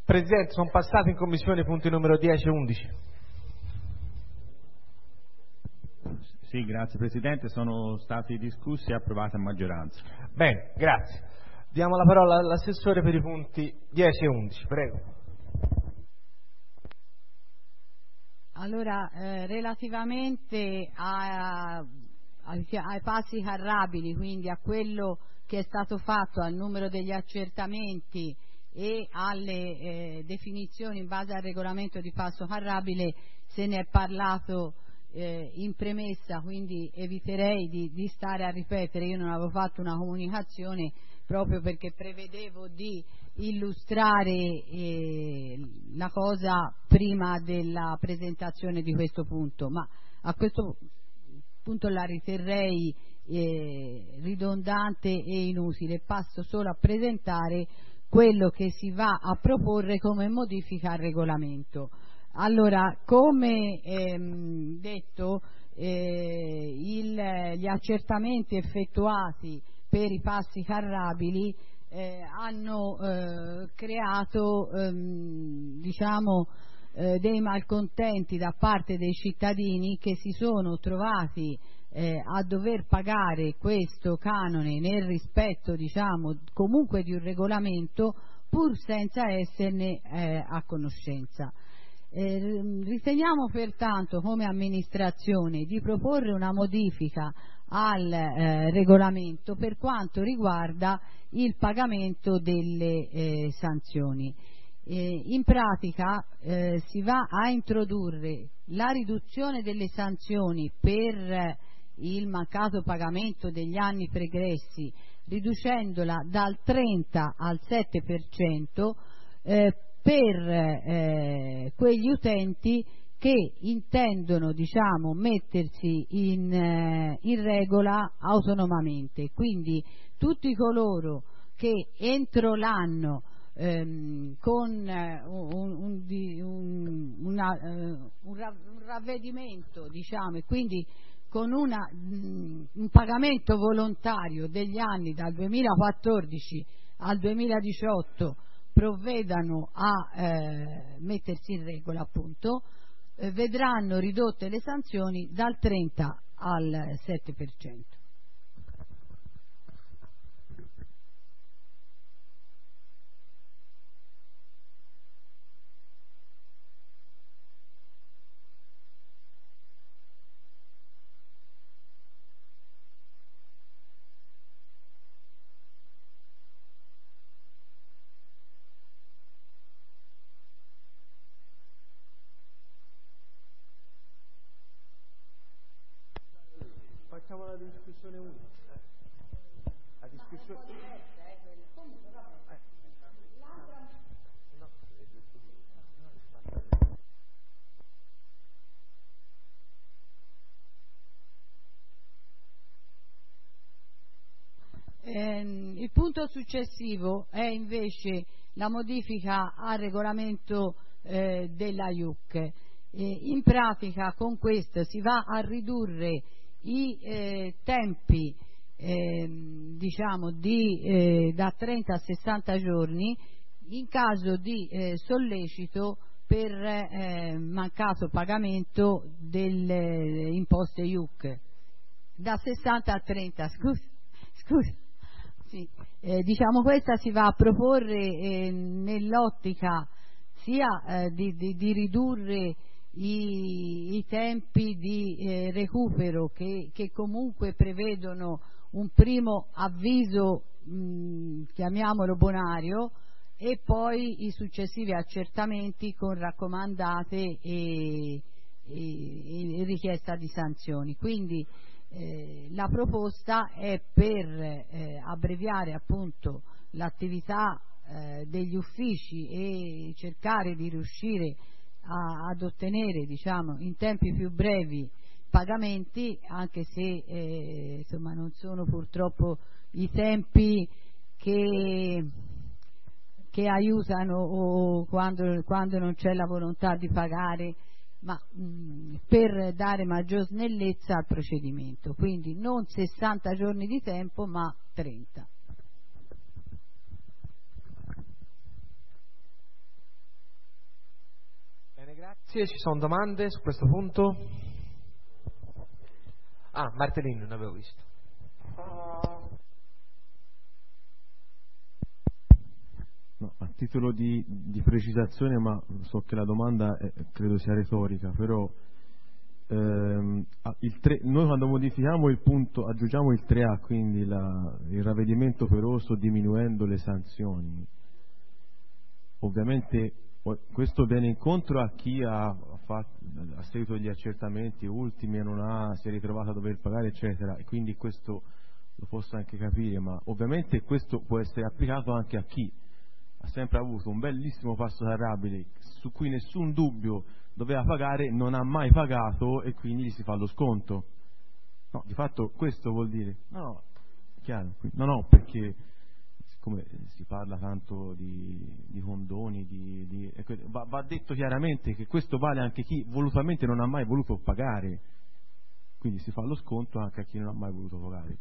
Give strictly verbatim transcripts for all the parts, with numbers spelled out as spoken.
Presidente, sono passati in commissione i punti numero dieci e undici. Sì, grazie Presidente, sono stati discussi e approvati a maggioranza. Bene, grazie. Diamo la parola all'assessore per i punti dieci e undici, prego. Allora, eh, relativamente a, a, ai passi carrabili, quindi a quello che è stato fatto, al numero degli accertamenti e alle eh, definizioni in base al regolamento di passo carrabile, se ne è parlato eh, in premessa, quindi eviterei di, di stare a ripetere. Io non avevo fatto una comunicazione proprio perché prevedevo di illustrare eh, la cosa prima della presentazione di questo punto, ma a questo punto la riterrei eh, ridondante e inutile. Passo solo a presentare quello che si va a proporre come modifica al regolamento. Allora, come ehm, detto, eh, il, gli accertamenti effettuati per i passi carrabili eh, hanno eh, creato ehm, diciamo eh, dei malcontenti da parte dei cittadini che si sono trovati eh, a dover pagare questo canone nel rispetto, diciamo, comunque di un regolamento, pur senza esserne eh, a conoscenza. Eh, riteniamo pertanto come amministrazione di proporre una modifica al eh, regolamento per quanto riguarda il pagamento delle eh, sanzioni. Eh, in pratica eh, si va a introdurre la riduzione delle sanzioni per il mancato pagamento degli anni pregressi, riducendola dal trenta al sette per cento eh, per eh, quegli utenti che intendono, diciamo, mettersi in, eh, in regola autonomamente. Quindi tutti coloro che entro l'anno ehm, con eh, un, un, un, una, eh, un ravvedimento, diciamo, e quindi con una, mh, un pagamento volontario degli anni dal duemilaquattordici al duemiladiciotto provvedano a eh, mettersi in regola, appunto, eh, vedranno ridotte le sanzioni dal trenta al sette per cento. Facciamo la discussione unica. La discussione. Eh, il punto successivo è invece la modifica al regolamento eh, della I U C. Eh, in pratica con questo si va a ridurre i eh, tempi eh, diciamo di, eh, da trenta a sessanta giorni in caso di eh, sollecito per eh, mancato pagamento delle imposte I U C. Da sessanta a trenta, scusa, scusa. Sì, eh, diciamo questa si va a proporre eh, nell'ottica sia eh, di, di, di ridurre i, i tempi di eh, recupero che, che comunque prevedono un primo avviso, mh, chiamiamolo bonario, e poi i successivi accertamenti con raccomandate e, e, e richiesta di sanzioni. Quindi Eh, la proposta è per eh, abbreviare appunto l'attività eh, degli uffici e cercare di riuscire a, ad ottenere, diciamo, in tempi più brevi pagamenti, anche se eh, insomma non sono purtroppo i tempi che, che aiutano o quando, quando non c'è la volontà di pagare, ma mh, per dare maggior snellezza al procedimento. Quindi non sessanta giorni di tempo, ma trenta. Grazie, ci sono domande su questo punto? Ah, Martellini, non avevo visto. No, a titolo di, di precisazione, ma so che la domanda è, credo sia retorica, però ehm, il tre, noi quando modifichiamo il punto aggiungiamo il tre A, quindi la, il ravvedimento operoso diminuendo le sanzioni. Ovviamente questo viene incontro a chi ha fatto, a seguito degli accertamenti ultimi e non ha, si è ritrovato a dover pagare eccetera, e quindi questo lo posso anche capire, ma ovviamente questo può essere applicato anche a chi ha sempre avuto un bellissimo passo carrabile su cui nessun dubbio doveva pagare, non ha mai pagato e quindi gli si fa lo sconto. No, di fatto questo vuol dire no, no, chiaro, no, no, perché siccome si parla tanto di, di condoni, di, di, va, va detto chiaramente che questo vale anche chi volutamente non ha mai voluto pagare, quindi si fa lo sconto anche a chi non ha mai voluto pagare.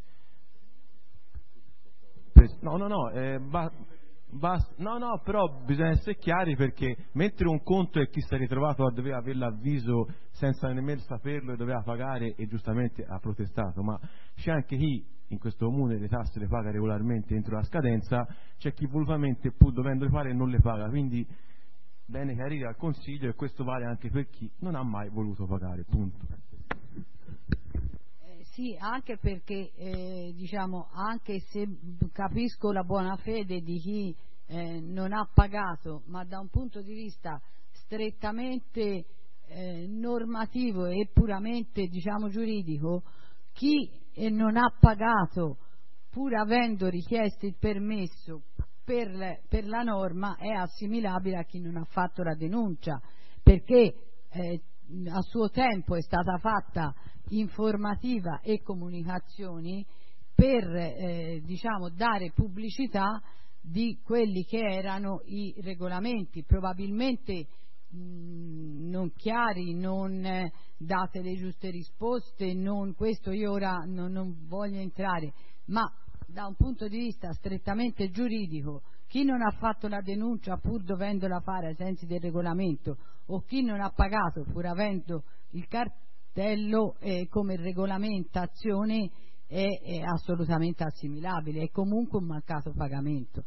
No, no, no, eh, va, va, no, no, però bisogna essere chiari, perché mentre un conto è chi si è ritrovato a dover avere l'avviso senza nemmeno saperlo e doveva pagare e giustamente ha protestato, ma c'è anche chi in questo comune le tasse le paga regolarmente entro la scadenza, c'è chi volutamente pur dovendole fare non le paga, quindi bene chiarire al Consiglio e questo vale anche per chi non ha mai voluto pagare, punto. Eh, sì, anche perché eh, diciamo, anche se capisco la buona fede di chi eh, non ha pagato, ma da un punto di vista strettamente eh, normativo e puramente diciamo giuridico, chi e non ha pagato pur avendo richiesto il permesso per, per la norma è assimilabile a chi non ha fatto la denuncia, perché eh, a suo tempo è stata fatta informativa e comunicazioni per eh, diciamo dare pubblicità di quelli che erano i regolamenti, probabilmente mh, non chiari, non eh, date le giuste risposte, non, questo io ora non, non voglio entrare, ma da un punto di vista strettamente giuridico, chi non ha fatto la denuncia pur dovendola fare ai sensi del regolamento o chi non ha pagato pur avendo il cartello eh, come regolamentazione è, è assolutamente assimilabile, è comunque un mancato pagamento.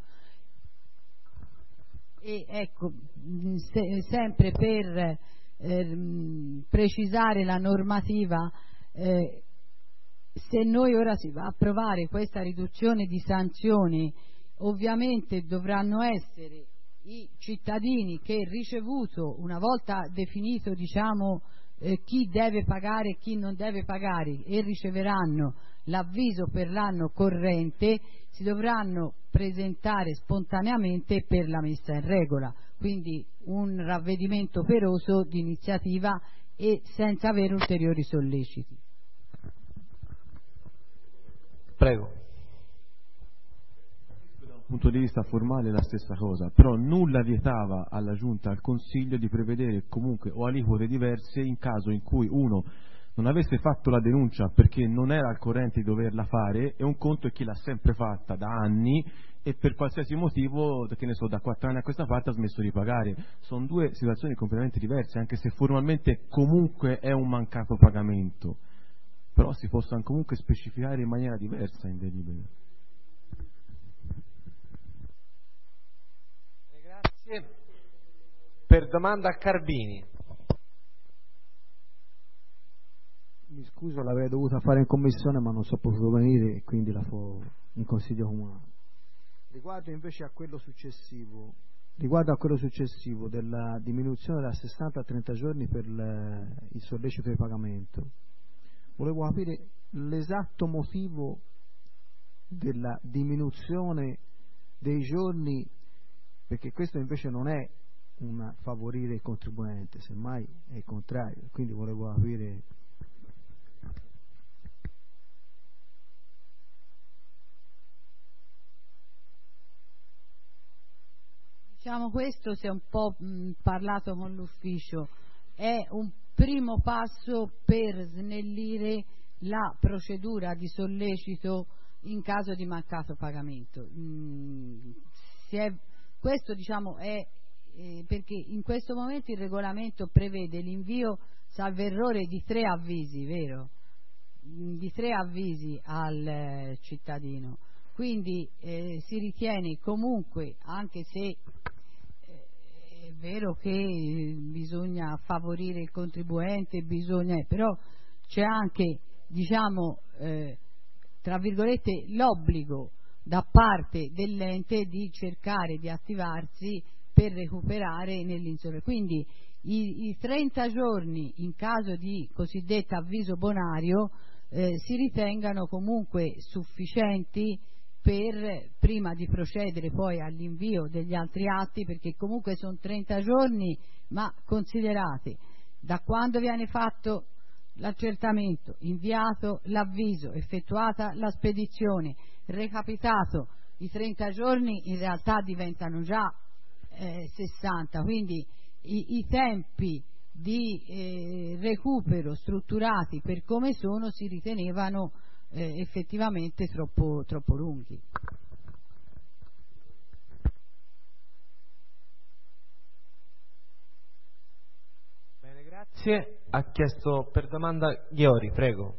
E ecco, se, sempre per eh, precisare la normativa, eh, se noi ora si va a approvare questa riduzione di sanzioni, ovviamente dovranno essere i cittadini che ricevuto, una volta definito diciamo eh, chi deve pagare e chi non deve pagare, e riceveranno l'avviso per l'anno corrente, si dovranno presentare spontaneamente per la messa in regola, quindi un ravvedimento operoso di iniziativa e senza avere ulteriori solleciti. Prego. Dal punto di vista formale è la stessa cosa, però nulla vietava alla Giunta, al Consiglio di prevedere comunque o aliquote diverse in caso in cui uno non avesse fatto la denuncia perché non era al corrente di doverla fare, e un conto è chi l'ha sempre fatta da anni e per qualsiasi motivo, che ne so, da quattro anni a questa parte ha smesso di pagare. Sono due situazioni completamente diverse, anche se formalmente comunque è un mancato pagamento, però si possono comunque specificare in maniera diversa in delibera. Grazie. Per domanda a Carbini. Mi scuso, l'avrei dovuta fare in commissione ma non sono potuto venire e quindi la fo in consiglio comunale. Riguardo invece a quello successivo, riguardo a quello successivo della diminuzione da sessanta a trenta giorni per il sollecito di pagamento, volevo capire l'esatto motivo della diminuzione dei giorni, perché questo invece non è un favorire il contribuente, semmai è il contrario, quindi volevo capire. Diciamo, questo si è un po' mh, parlato con l'ufficio, è un primo passo per snellire la procedura di sollecito in caso di mancato pagamento. Mm, si è, questo diciamo è eh, perché in questo momento il regolamento prevede l'invio salvo errore di tre avvisi, vero? Di tre avvisi al eh, cittadino, quindi eh, si ritiene comunque, anche se eh, è vero che bisogna favorire il contribuente, bisogna, però c'è anche, diciamo, eh, tra virgolette, l'obbligo da parte dell'ente di cercare di attivarsi per recuperare nell'insolvenza. Quindi i, i trenta giorni in caso di cosiddetto avviso bonario eh, si ritengano comunque sufficienti per, prima di procedere poi all'invio degli altri atti, perché comunque sono trenta giorni, ma considerate da quando viene fatto l'accertamento, inviato l'avviso, effettuata la spedizione, recapitato i trenta giorni, in realtà diventano già eh, sessanta, quindi i, i tempi di eh, recupero strutturati per come sono si ritenevano eh, effettivamente troppo, troppo lunghi. Bene, grazie. Ha chiesto per domanda Ghiori, prego.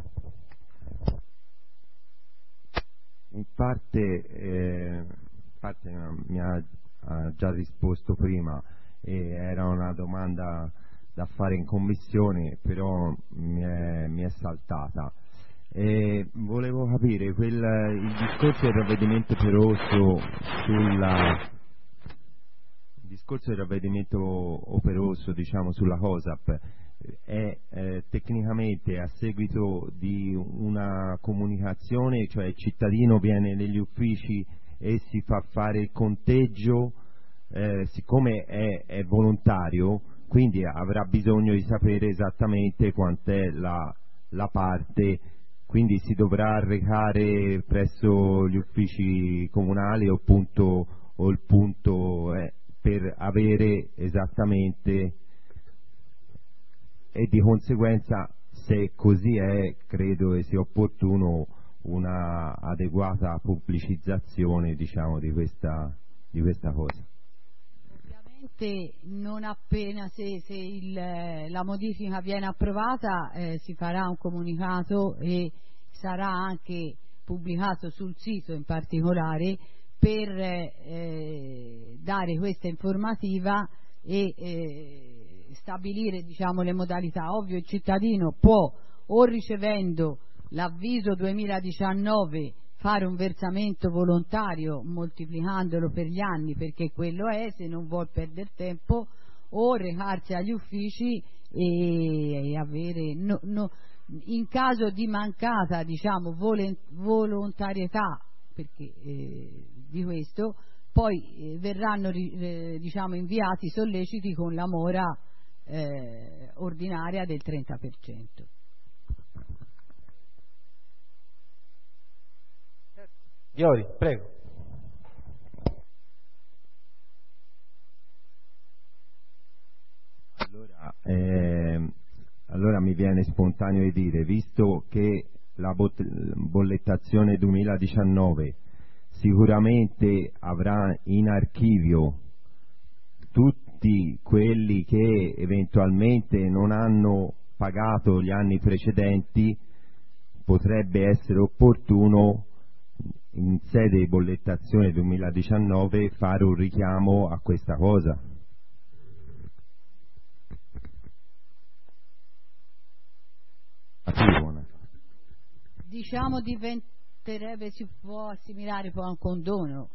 In parte, eh, in parte mi ha, ha già risposto prima, e era una domanda da fare in commissione, però mi è, mi è saltata. E volevo capire quel, il discorso del ravvedimento operoso sulla il discorso del ravvedimento operoso, diciamo, sulla COSAP è eh, tecnicamente a seguito di una comunicazione, cioè il cittadino viene negli uffici e si fa fare il conteggio, eh, siccome è, è volontario, quindi avrà bisogno di sapere esattamente quant'è la, la parte, quindi si dovrà recare presso gli uffici comunali o, punto, o il punto eh, per avere esattamente. E di conseguenza, se così è, credo che sia opportuno una adeguata pubblicizzazione, diciamo, di questa, di questa cosa. Ovviamente non appena se, se il, la modifica viene approvata eh, si farà un comunicato e sarà anche pubblicato sul sito in particolare per eh, dare questa informativa e eh, stabilire, diciamo, le modalità. Ovvio, il cittadino può, o ricevendo l'avviso duemiladiciannove, fare un versamento volontario moltiplicandolo per gli anni, perché quello è, se non vuol perdere tempo, o recarsi agli uffici e, e avere no, no, in caso di mancata, diciamo, volontarietà, perché eh, di questo poi eh, verranno eh, diciamo, inviati solleciti con la mora Eh, ordinaria del trenta per cento. Ghiori, prego. Allora, eh, allora mi viene spontaneo di dire, visto che la bollettazione duemiladiciannove sicuramente avrà in archivio tutti quelli che eventualmente non hanno pagato gli anni precedenti, potrebbe essere opportuno in sede di bollettazione duemiladiciannove fare un richiamo a questa cosa. Diciamo diventerebbe, si può assimilare poi a un condono.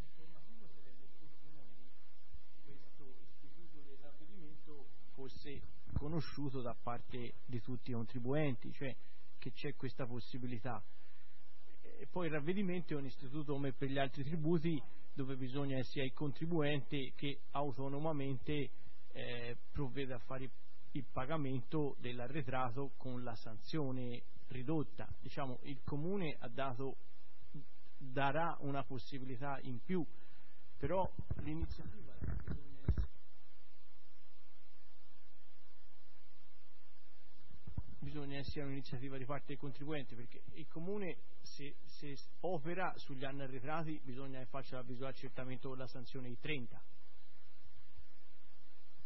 Fosse conosciuto da parte di tutti i contribuenti, cioè che c'è questa possibilità. E poi il ravvedimento è un istituto come per gli altri tributi, dove bisogna sia il contribuente che autonomamente eh, provvede a fare il pagamento dell'arretrato con la sanzione ridotta. Diciamo, il comune ha dato, darà una possibilità in più, però l'iniziativa bisogna essere un'iniziativa di parte del contribuente, perché il comune se, se opera sugli anni arretrati bisogna che faccia l'avviso d'accertamento con la sanzione di trenta,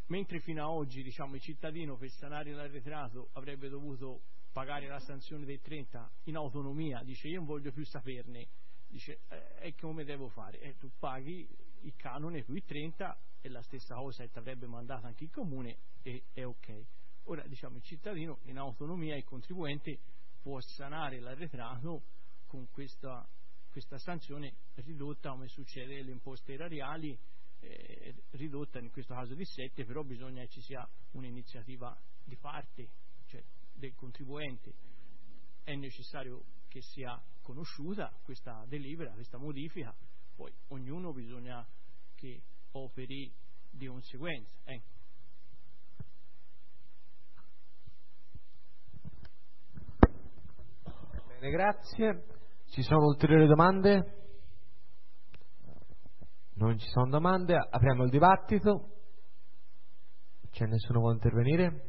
mentre fino a oggi, diciamo, il cittadino per sanare l'arretrato avrebbe dovuto pagare la sanzione dei trenta in autonomia, dice io non voglio più saperne, dice eh, e come devo fare? Eh, tu paghi il canone più i trenta e la stessa cosa che ti avrebbe mandato anche il comune e è ok. Ora diciamo il cittadino in autonomia, il contribuente può sanare l'arretrato con questa, questa sanzione ridotta, come succede alle imposte erariali, eh, ridotta in questo caso di sette, però bisogna che ci sia un'iniziativa di parte, cioè del contribuente. È necessario che sia conosciuta questa delibera, questa modifica, poi ognuno bisogna che operi di conseguenza. Eh. Bene, grazie. Ci sono ulteriori domande? Non ci sono domande, apriamo il dibattito. C'è nessuno che vuole intervenire?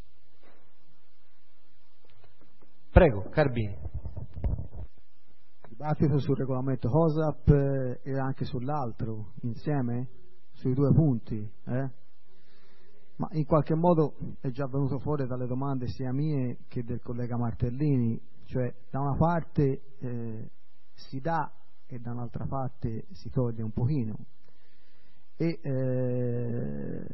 Prego, Carbini. Dibattito sul regolamento C O S A P eh, e anche sull'altro, insieme, sui due punti. Eh? Ma in qualche modo è già venuto fuori dalle domande sia mie che del collega Martellini, cioè da una parte eh, si dà e da un'altra parte si toglie un pochino e eh,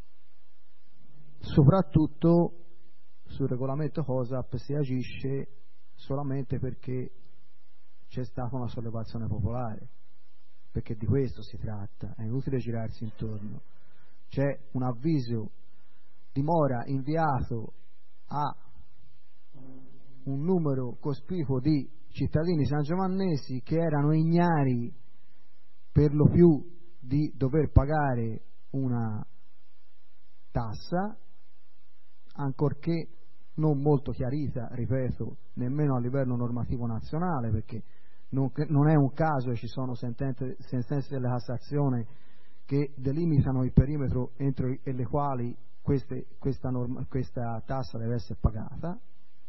soprattutto sul regolamento C O S A P si agisce solamente perché c'è stata una sollevazione popolare, perché di questo si tratta, è inutile girarsi intorno. C'è un avviso di mora inviato a un numero cospicuo di cittadini sangiovannesi che erano ignari per lo più di dover pagare una tassa, ancorché non molto chiarita, ripeto, nemmeno a livello normativo nazionale, perché non, non è un caso e ci sono sentenze, sentenze della Cassazione che delimitano il perimetro entro i, e le quali queste, questa, norma, questa tassa deve essere pagata.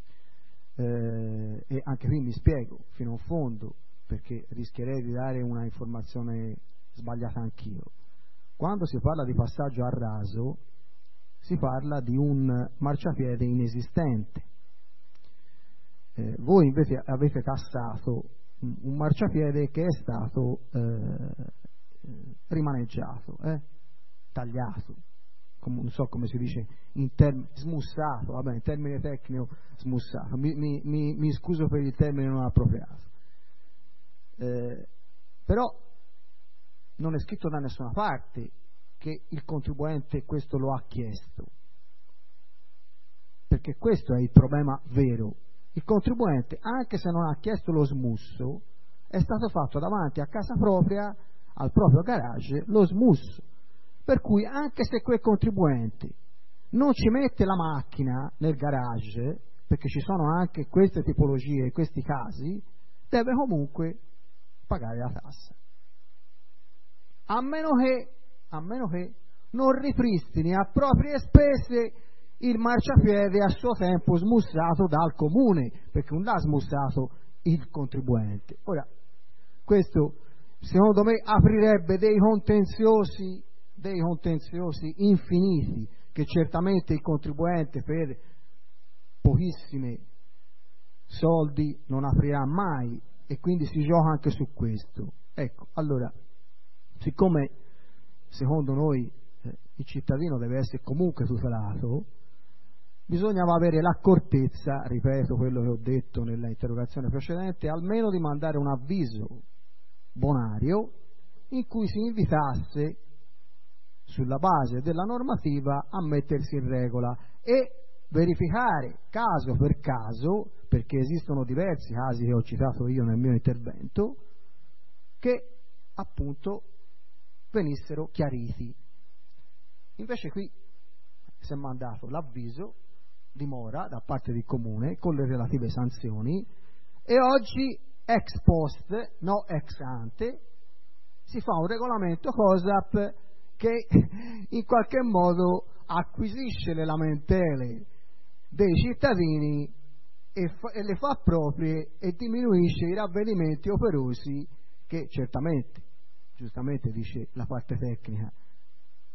Eh, e anche qui mi spiego fino in fondo, perché rischierei di dare una informazione sbagliata anch'io. Quando si parla di passaggio a raso si parla di un marciapiede inesistente. Eh, voi invece avete tassato un marciapiede che è stato eh, rimaneggiato, eh, tagliato, come, non so come si dice, in term- smussato, vabbè, in termine tecnico smussato, mi, mi, mi, mi scuso per il termine non appropriato. Eh, però non è scritto da nessuna parte che il contribuente questo lo ha chiesto, perché questo è il problema vero. Il contribuente, anche se non ha chiesto lo smusso, è stato fatto davanti a casa propria, al proprio garage, lo smusso, per cui anche se quel contribuente non ci mette la macchina nel garage, perché ci sono anche queste tipologie, questi casi, deve comunque pagare la tassa, a meno che a meno che non ripristini a proprie spese il marciapiede a suo tempo smussato dal comune, perché non l'ha smussato il contribuente. Ora, questo secondo me aprirebbe dei contenziosi, dei contenziosi infiniti, che certamente il contribuente per pochissimi soldi non aprirà mai, e quindi si gioca anche su questo. Ecco, allora, siccome secondo noi eh, il cittadino deve essere comunque tutelato, bisognava avere l'accortezza, ripeto quello che ho detto nella interrogazione precedente, almeno di mandare un avviso bonario in cui si invitasse, sulla base della normativa, a mettersi in regola e verificare caso per caso, perché esistono diversi casi che ho citato io nel mio intervento, che appunto venissero chiariti. Invece qui si è mandato l'avviso di mora da parte del comune con le relative sanzioni e oggi ex post, no ex ante, si fa un regolamento C O S A P che in qualche modo acquisisce le lamentele dei cittadini e, fa, e le fa proprie e diminuisce i ravvedimenti operosi che certamente, giustamente dice la parte tecnica,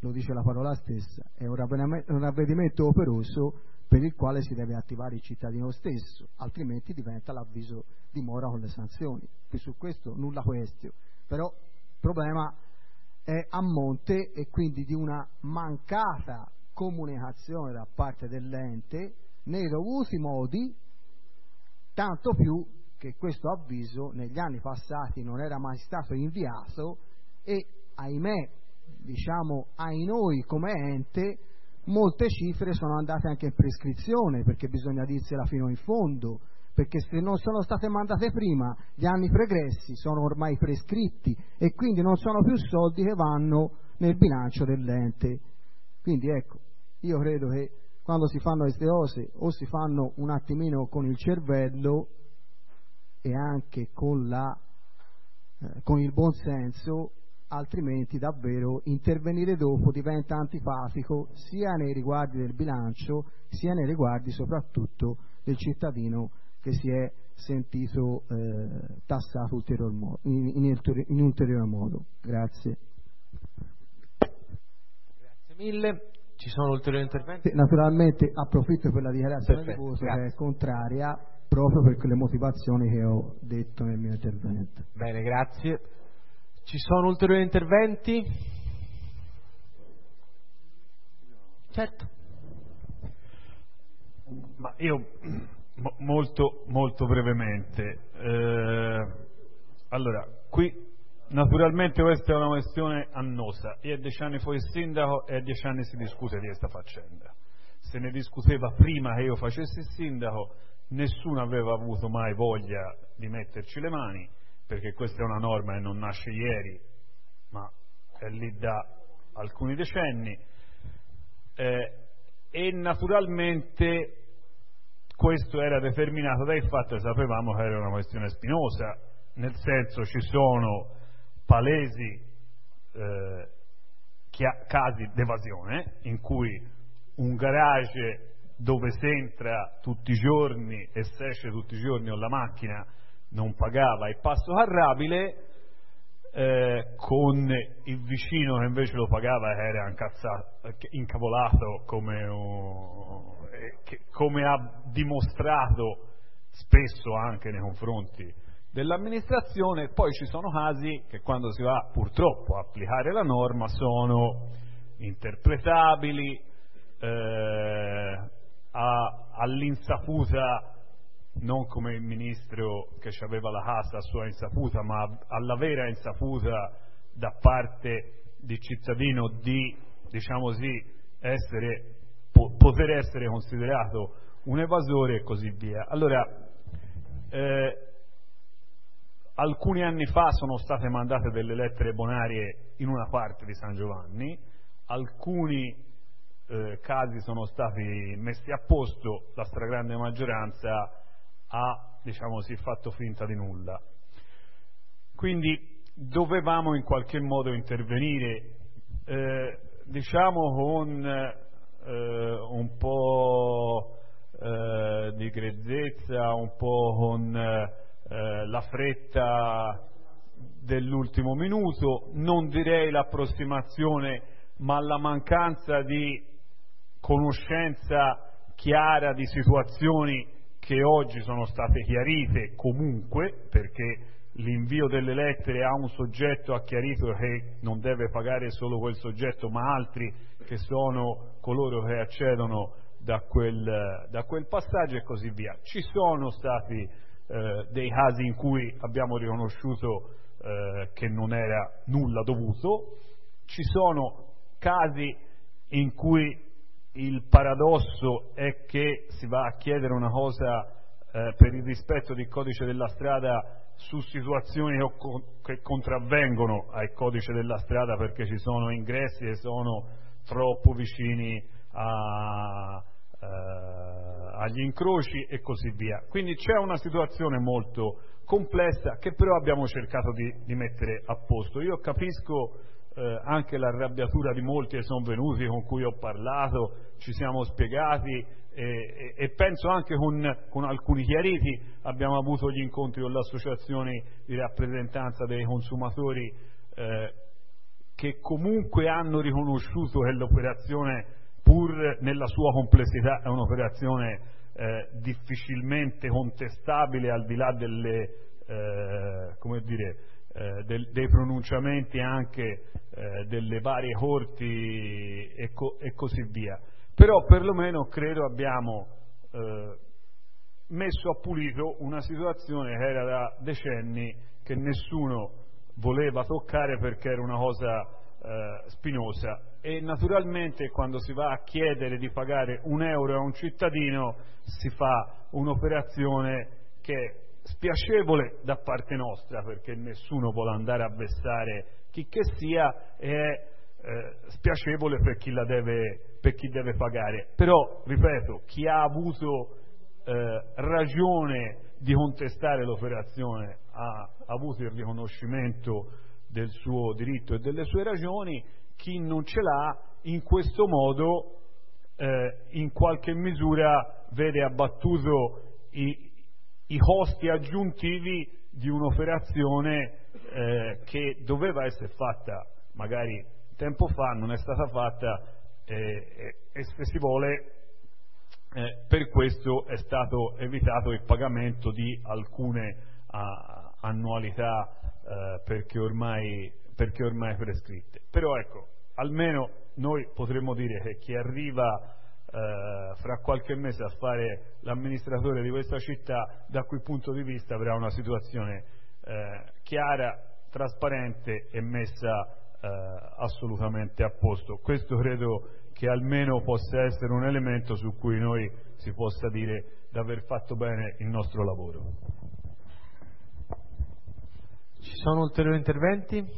lo dice la parola stessa, è un ravvedimento operoso per il quale si deve attivare il cittadino stesso, altrimenti diventa l'avviso di mora con le sanzioni. E su questo nulla questio, però il problema è a monte e quindi di una mancata comunicazione da parte dell'ente nei dovuti modi, tanto più che questo avviso negli anni passati non era mai stato inviato e, ahimè, diciamo ai noi come ente, molte cifre sono andate anche in prescrizione, perché bisogna dirsela fino in fondo, perché se non sono state mandate prima, gli anni pregressi sono ormai prescritti e quindi non sono più soldi che vanno nel bilancio dell'ente. Quindi ecco, io credo che quando si fanno queste cose o si fanno un attimino con il cervello e anche con, la, eh, con il buon senso, altrimenti davvero intervenire dopo diventa antipatico sia nei riguardi del bilancio sia nei riguardi soprattutto del cittadino che si è sentito eh, tassato ulterior modo, in, in, in ulteriore modo. Grazie. Grazie mille. Ci sono ulteriori interventi? Naturalmente approfitto per la dichiarazione Perfetto, di voto grazie. che è contraria proprio per quelle motivazioni che ho detto nel mio intervento. Bene, grazie. Ci sono ulteriori interventi? Certo. Ma io mo, molto, molto brevemente. Eh, allora, qui naturalmente questa è una questione annosa. Io a dieci anni fui sindaco e a dieci anni si discute di questa faccenda. Se ne discuteva prima che io facessi il sindaco, nessuno aveva avuto mai voglia di metterci le mani, perché questa è una norma che non nasce ieri, ma è lì da alcuni decenni, eh, e naturalmente questo era determinato dal fatto che sapevamo che era una questione spinosa, nel senso ci sono palesi eh, casi d'evasione in cui un garage dove si entra tutti i giorni e si esce tutti i giorni con la macchina non pagava il passo carrabile, eh, con il vicino che invece lo pagava, che era incavolato come, un, eh, che, come ha dimostrato spesso anche nei confronti dell'amministrazione. Poi ci sono casi che quando si va purtroppo a applicare la norma sono interpretabili eh, a, all'insaputa, non come il ministro che aveva la casa a sua insaputa, ma alla vera insaputa da parte di cittadino di, diciamo così, essere, po- poter essere considerato un evasore e così via. Allora, eh, alcuni anni fa sono state mandate delle lettere bonarie in una parte di San Giovanni, alcuni eh, casi sono stati messi a posto, la stragrande maggioranza ha, diciamo così, fatto finta di nulla. Quindi dovevamo in qualche modo intervenire, eh, diciamo con eh, un po' eh, di grezzezza, un po' con eh, la fretta dell'ultimo minuto, non direi l'approssimazione, ma la mancanza di conoscenza chiara di situazioni che oggi sono state chiarite comunque, perché l'invio delle lettere a un soggetto ha chiarito che non deve pagare solo quel soggetto, ma altri che sono coloro che accedono da quel, da quel passaggio e così via. Ci sono stati eh, dei casi in cui abbiamo riconosciuto eh, che non era nulla dovuto, ci sono casi in cui il paradosso è che si va a chiedere una cosa eh, per il rispetto del codice della strada su situazioni che, che contravvengono al codice della strada, perché ci sono ingressi che sono troppo vicini a, eh, agli incroci e così via. Quindi c'è una situazione molto complessa che però abbiamo cercato di, di mettere a posto. Io capisco Eh, anche l'arrabbiatura di molti che sono venuti, con cui ho parlato, ci siamo spiegati e, e, e penso anche con, con alcuni chiariti. Abbiamo avuto gli incontri con le associazioni di rappresentanza dei consumatori, eh, che comunque hanno riconosciuto che l'operazione, pur nella sua complessità, è un'operazione eh, difficilmente contestabile al di là delle, eh, come dire, eh, del, dei pronunciamenti anche eh, delle varie corti e, co- e così via. Però perlomeno credo abbiamo eh, messo a pulito una situazione che era da decenni che nessuno voleva toccare perché era una cosa eh, spinosa, e naturalmente quando si va a chiedere di pagare un euro a un cittadino si fa un'operazione che è spiacevole da parte nostra, perché nessuno vuole andare a vessare chi che sia, e è eh, spiacevole per chi la deve, per chi deve pagare. Però, ripeto, chi ha avuto eh, ragione di contestare l'operazione ha avuto il riconoscimento del suo diritto e delle sue ragioni. Chi non ce l'ha, in questo modo eh, in qualche misura vede abbattuto i, i costi aggiuntivi di un'operazione eh, che doveva essere fatta magari tempo fa, non è stata fatta eh, e, e se si vuole eh, per questo è stato evitato il pagamento di alcune a, annualità eh, perché ormai perché ormai prescritte. Però ecco, almeno noi potremmo dire che chi arriva eh, fra qualche mese a fare l'amministratore di questa città, da quel punto di vista avrà una situazione eh, chiara, trasparente e messa eh, assolutamente a posto. Questo credo che almeno possa essere un elemento su cui noi si possa dire di aver fatto bene il nostro lavoro. Ci sono ulteriori interventi?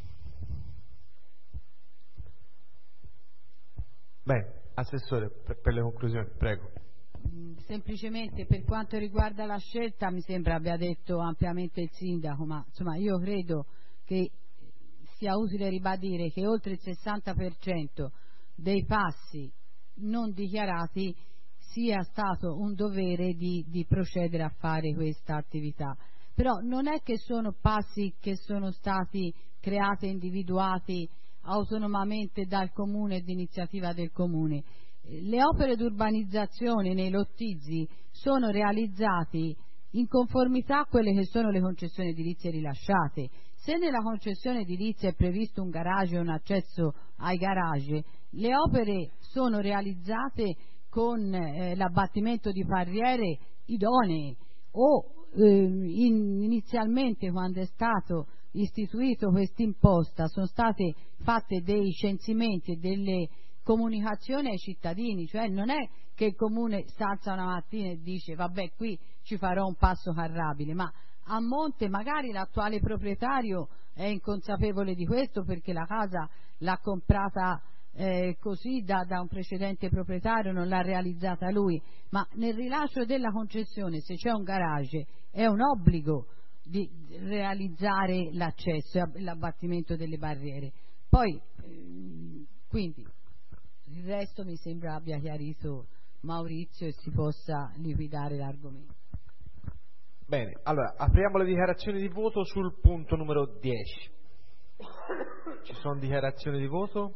Bene, Assessore, per, per le conclusioni, prego. Semplicemente per quanto riguarda la scelta, mi sembra abbia detto ampiamente il Sindaco, ma insomma io credo che sia utile ribadire che oltre il sessanta per cento dei passi non dichiarati sia stato un dovere di, di procedere a fare questa attività. Però non è che sono passi che sono stati creati e individuati autonomamente dal Comune e di iniziativa del Comune. Le opere d'urbanizzazione nei Lottizi sono realizzate in conformità a quelle che sono le concessioni edilizie rilasciate. Se nella concessione edilizia è previsto un garage e un accesso ai garage, le opere sono realizzate con eh, l'abbattimento di barriere idonee o eh, in, inizialmente quando è stato istituito quest'imposta sono state fatte dei censimenti e delle comunicazioni ai cittadini, cioè non è che il Comune si alza una mattina e dice vabbè qui ci farò un passo carrabile, ma a monte magari l'attuale proprietario è inconsapevole di questo perché la casa l'ha comprata eh, così da, da un precedente proprietario, non l'ha realizzata lui, ma nel rilascio della concessione se c'è un garage è un obbligo di realizzare l'accesso e l'abbattimento delle barriere. Poi ehm, quindi il resto mi sembra abbia chiarito Maurizio e si possa liquidare l'argomento. Bene, allora apriamo le dichiarazioni di voto sul punto numero dieci. Ci sono dichiarazioni di voto?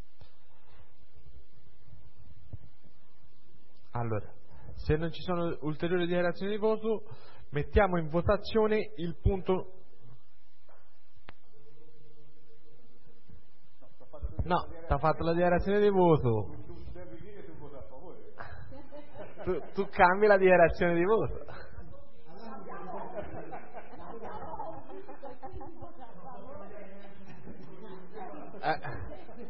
Allora, se non ci sono ulteriori dichiarazioni di voto, mettiamo in votazione il punto. No, ti ha fatto la dichiarazione di voto. Tu, tu cambi la dichiarazione di voto. Eh.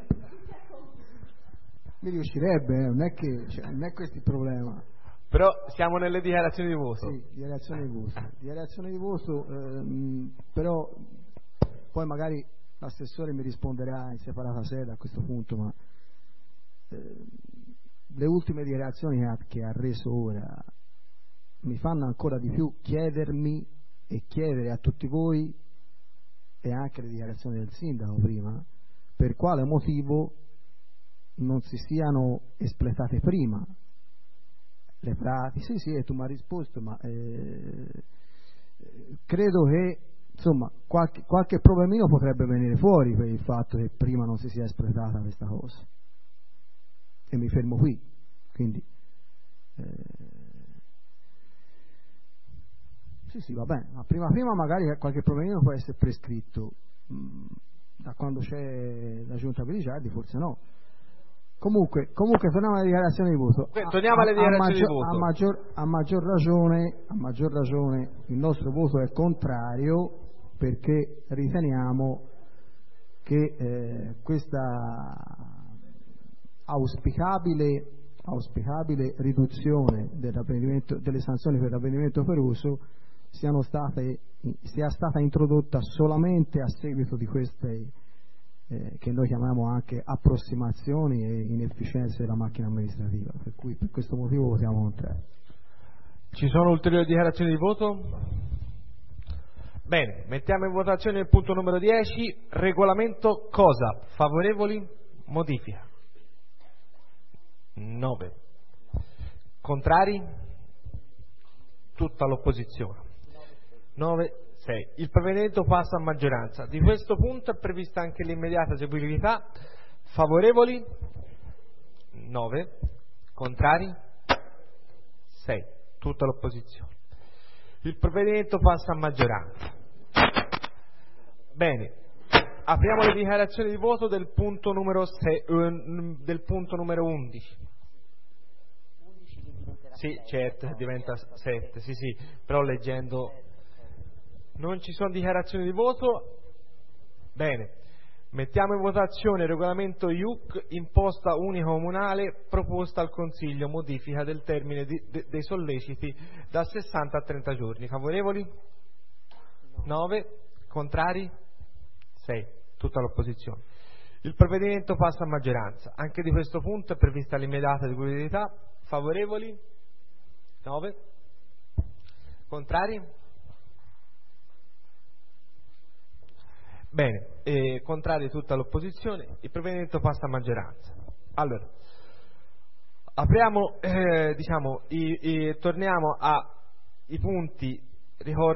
Mi riuscirebbe, eh? non è che cioè, non è questo il problema. Però siamo nelle dichiarazioni di voto. Sì, dichiarazione di voto. Dichiarazione di voto, ehm, però poi magari l'assessore mi risponderà in separata sede a questo punto, ma eh, le ultime dichiarazioni che ha, che ha reso ora mi fanno ancora di più chiedermi e chiedere a tutti voi, e anche le dichiarazioni del sindaco prima, per quale motivo non si siano espletate prima le pratiche. Sì, sì, tu mi hai risposto, ma eh, credo che insomma qualche, qualche problemino potrebbe venire fuori per il fatto che prima non si sia espletata questa cosa, e mi fermo qui. Quindi eh, sì sì va bene, ma prima prima magari qualche problemino può essere prescritto, mh, da quando c'è la giunta Peliciardi forse no. Comunque, comunque torniamo alle dichiarazioni di voto. Okay, torniamo alle dichiarazioni di voto. A maggior, a maggior ragione, a maggior ragione il nostro voto è contrario, perché riteniamo che eh, questa auspicabile, auspicabile riduzione delle sanzioni per l'avvenimento operoso siano state, sia stata introdotta solamente a seguito di queste Eh, che noi chiamiamo anche approssimazioni e inefficienze della macchina amministrativa, per cui per questo motivo votiamo contrario. Ci sono ulteriori dichiarazioni di voto? Bene, mettiamo in votazione il punto numero dieci, regolamento cosa? Favorevoli? Modifica. nove. Contrari? Tutta l'opposizione. nove. Il provvedimento passa a maggioranza. Di questo punto è prevista anche l'immediata eseguibilità. Favorevoli? nove. Contrari? sei. Tutta l'opposizione. Il provvedimento passa a maggioranza. Bene, apriamo le dichiarazioni di voto del punto numero, sei, eh, del punto numero undici. Sì, certo, diventa sette, sì, sì, però leggendo... Non ci sono dichiarazioni di voto? Bene, mettiamo in votazione il regolamento I U C, imposta unica comunale, proposta al Consiglio, modifica del termine di, de, dei solleciti da sessanta a trenta giorni. Favorevoli? nove. Contrari? sei. Tutta l'opposizione. Il provvedimento passa a maggioranza. Anche di questo punto è prevista l'immediata eseguibilità. Favorevoli? nove. Contrari? Bene, eh, contrari tutta l'opposizione, il provvedimento passa a maggioranza. Allora, apriamo, eh, diciamo, i, i, torniamo ai punti, ricordo